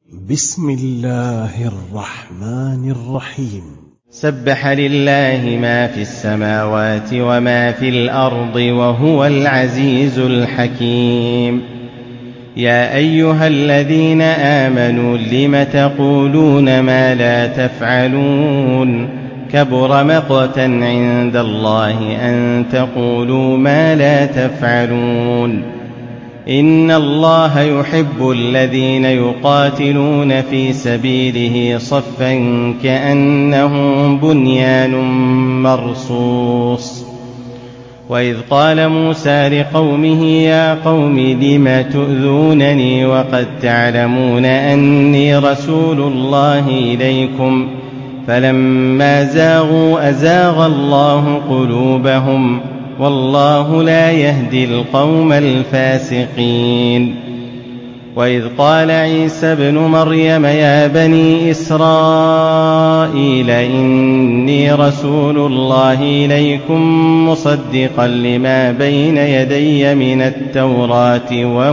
بسم الله الرحمن الرحيم. سبح لله ما في السماوات وما في الأرض وهو العزيز الحكيم. يا أيها الذين آمنوا لم تقولون ما لا تفعلون كبر مقتا عند الله أن تقولوا ما لا تفعلون. إن الله يحب الذين يقاتلون في سبيله صفا كأنهم بنيان مرصوص. وإذ قال موسى لقومه يا قوم لم تؤذونني وقد تعلمون أني رسول الله إليكم فلما زاغوا أزاغ الله قلوبهم والله لا يهدي القوم الفاسقين. وإذ قال عيسى ابن مريم يا بني إسرائيل إني رسول الله إليكم مصدقا لما بين يدي من التوراة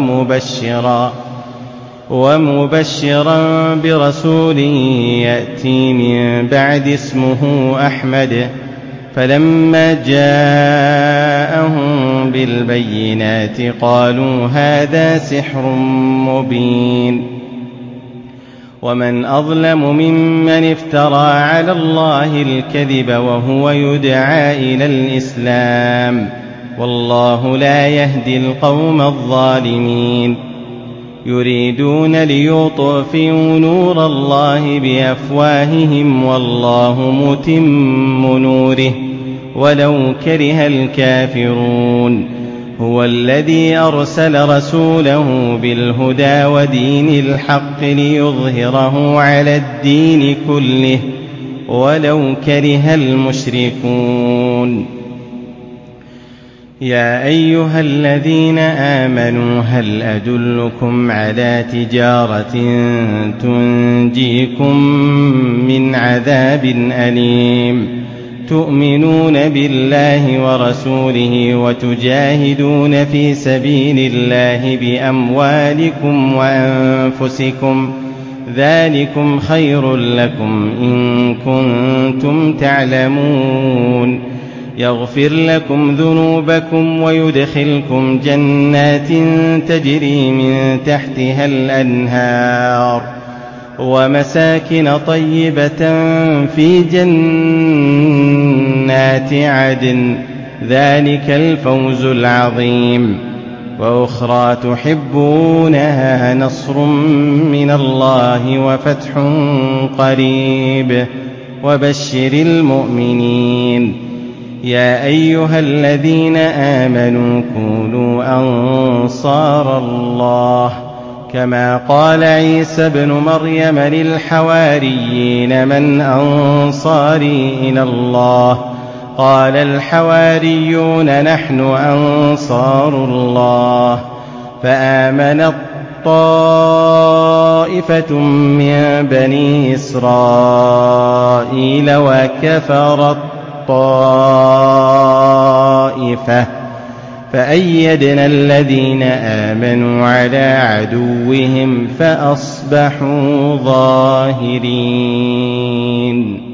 ومبشرا برسول يأتي من بعد اسمه أحمد. فلما جاءهم بالبينات قالوا هذا سحر مبين. ومن أظلم ممن افترى على الله الكذب وهو يدعى إلى الإسلام والله لا يهدي القوم الظالمين. يريدون ليطفئوا نور الله بأفواههم والله متم نوره ولو كره الكافرون. هو الذي أرسل رسوله بالهدى ودين الحق ليظهره على الدين كله ولو كره المشركون. يا أيها الذين آمنوا هل أدلكم على تجارة تنجيكم من عذاب أليم تؤمنون بالله ورسوله وتجاهدون في سبيل الله بأموالكم وأنفسكم ذلكم خير لكم إن كنتم تعلمون. يغفر لكم ذنوبكم ويدخلكم جنات تجري من تحتها الأنهار ومساكن طيبة في جنات عدن ذلك الفوز العظيم. وأخرى تحبونها نصر من الله وفتح قريب وبشر المؤمنين. يا أيها الذين آمنوا كونوا أنصار الله كما قال عيسى ابن مريم للحواريين من أنصاري إلى الله قال الحواريون نحن أنصار الله. فآمنت طائفة من بني إسرائيل وكفرت طائفة فأيدنا الذين آمنوا على عدوهم فأصبحوا ظاهرين.